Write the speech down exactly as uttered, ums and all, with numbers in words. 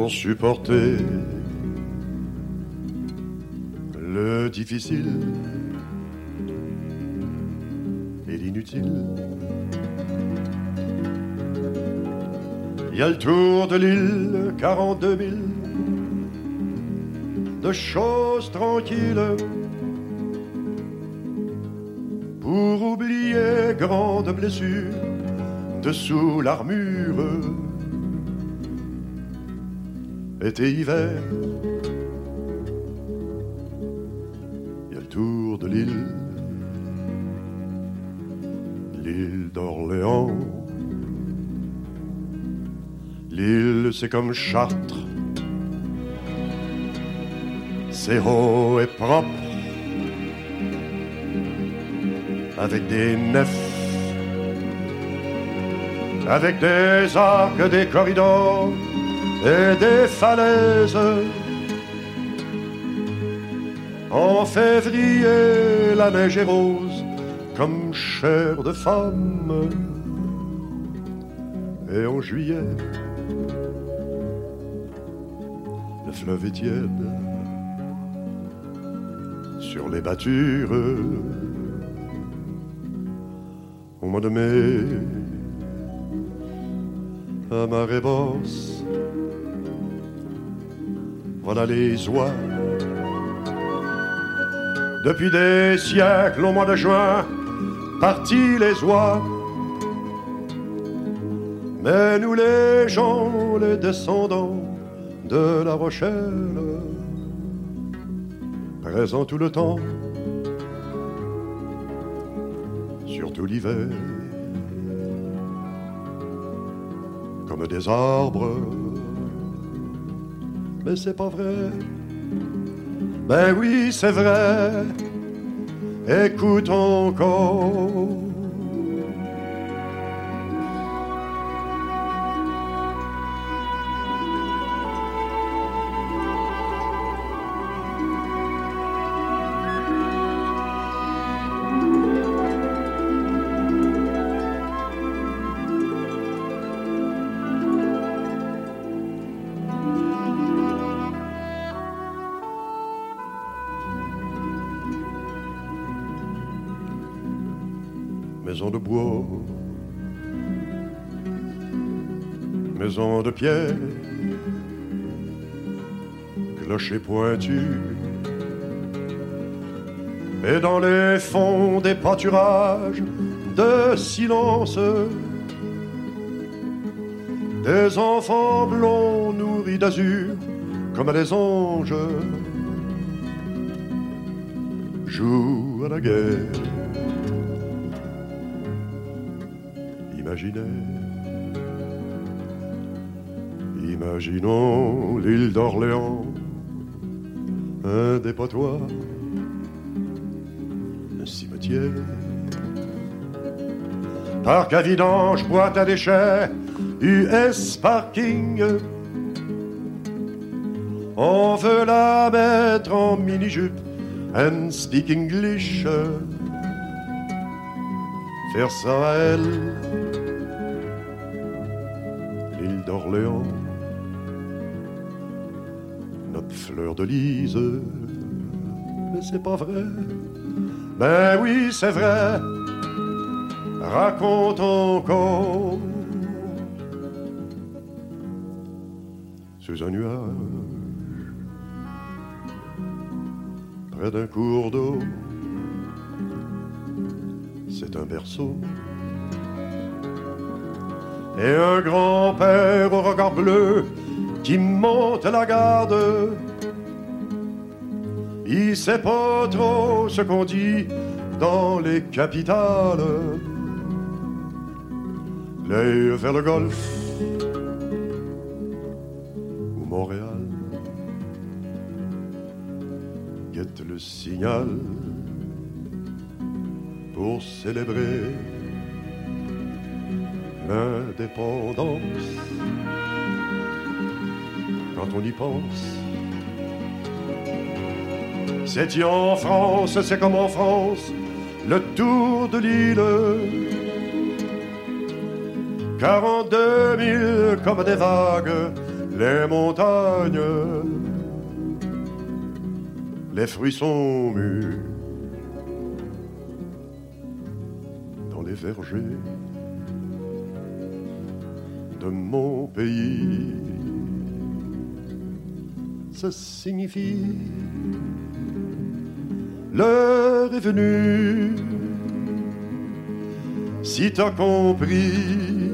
pour supporter le difficile et l'inutile. Il y a le tour de l'île, quarante-deux mille de choses tranquilles pour oublier grande blessure dessous l'armure. Été, hiver, il y a le tour de l'île, l'île d'Orléans. L'île, c'est comme Chartres, c'est haut et propre, avec des nefs, avec des arcs, des corridors et des falaises. En février, la neige est rose comme chair de femme. Et en juillet, le fleuve est tiède sur les battures. Au mois de mai, à marée basse, voilà les oies. Depuis des siècles, au mois de juin, partis les oies. Mais nous les gens, les descendants de La Rochelle, présents tout le temps, surtout l'hiver, comme des arbres. Mais c'est pas vrai. Ben oui, c'est vrai. Écoute encore. Maison de bois, maison de pierre, clocher pointu, et dans les fonds des pâturages de silence, des enfants blonds nourris d'azur comme des anges jouent à la guerre. Imaginons l'île d'Orléans, un dépotoir, un cimetière, parc à vidange, boîte à déchets, U S parking. On veut la mettre en mini-jupe and speak English. Faire ça à elle, l'île d'Orléans, notre fleur de lys. Mais c'est pas vrai. Ben oui, c'est vrai. Raconte encore. Sous un nuage, près d'un cours d'eau, c'est un berceau. Et un grand-père au regard bleu qui monte la garde. Il sait pas trop ce qu'on dit dans les capitales. L'œil vers le golfe ou Montréal guette le signal pour célébrer l'indépendance. Quand on y pense, c'est en France, c'est comme en France, le tour de l'île. Quarante-deux mille comme des vagues les montagnes, les fruits sont mûrs dans les vergers de mon pays. Ça signifie l'heure est venue. Si t'as compris,